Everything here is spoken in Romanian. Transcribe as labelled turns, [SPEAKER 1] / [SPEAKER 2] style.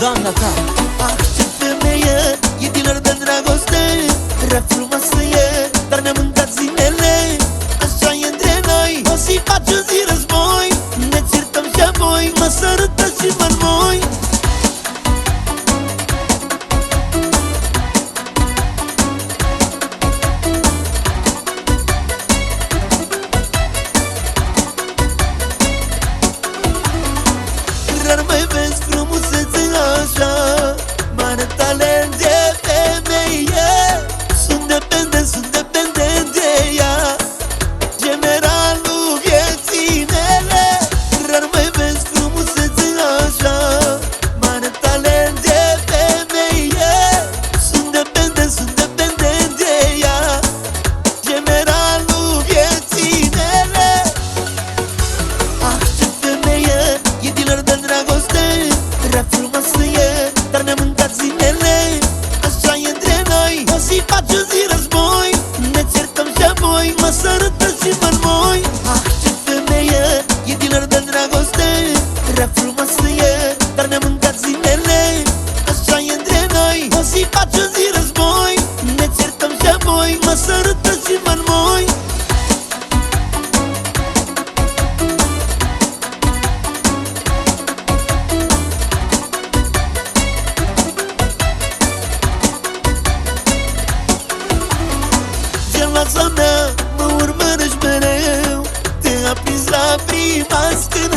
[SPEAKER 1] doamna ta.
[SPEAKER 2] Ah, ce femeie, e dealer de dragoste, rea frumoasă e, dar ne-am mâncat zilele. Așa e între noi, o să-i faci o zi război, ne certăm și apoi mă sărută și mă înmoi. Rar mai vezi frumusețe așa, mare talent de femeie. Sunt dependent de ea, generalul vieții mele. Rar mai vezi frumusețe așa, mare talent de femeie. Sunt dependent de ea, generalul vieții mele. Ah, ce femeie, e dealer de dragoste, rea frumoasă e, dar ne-am mâncat zilele. Așa e între noi, o să-i faci o zi război, ne certăm și apoi mă sărută și mă înmoi. Ah, ce femeie, e dealer de dragoste, rea frumoasă e, dar ne-am mâncat zilele. Așa e între noi, o să-i faci o zi război, ne certăm și apoi mă sărută și mă înmoi. Viața mea mă urmărești mereu, te-a prins la prima scână.